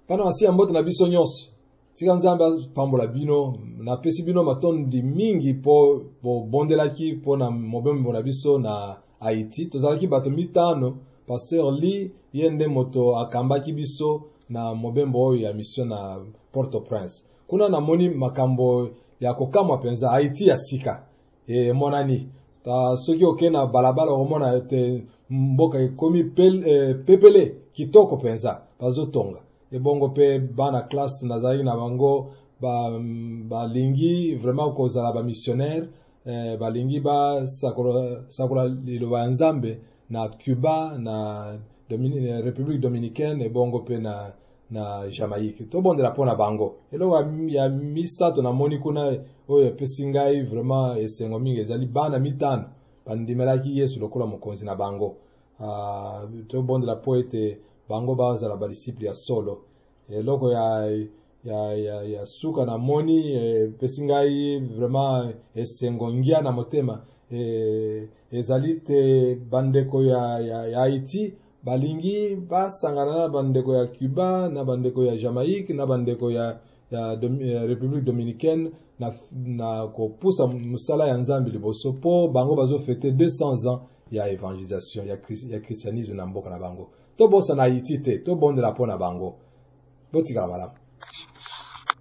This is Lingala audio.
Pana wasi ambote na biso nyonso. Tika nzambe pambola bino na pesi bino matondi mingi po bondelaki po na mobembo na biso na Haiti. Tozalaki bato 5 Pasteur Lee yende moto akambaki biso na mobembo oyo ya mission na Port-au-Prince. Kuna na moni makambo ya kokamwa penza Haiti ya sika. Monani ta soki okena balabala omona te mboka ekomi pepele kitoko penza bazotonga. Bongo pe bana classe nazali na bango ba lingi vraiment kozala ba missionnaire ba lingi ba sakola liloba nzambe na Cuba na République Dominicaine bongo pe na Jamaïque to bondela pona bango elo ya misato na moni kuna oyo pesingai vraiment esengo mingi ezali bana 5 bandimelaki Yesu lokola mokonzi na bango to bondela poete bango bazala ba disciple ya solo loko ya suka na moni pesingai vraiment esengo ngia na motema ezali te bandeko ya Haiti balingi basangana na bandeko ya Cuba na bandeko ya Jamaïque na bandeko ya République Dominicaine na kopusa musala ya nzambi liboso po bango bazo fêter 200 ans ya évangélisation ya christianisme na mboka na bango to bosa na Haiti te to bondela pona bango botika bala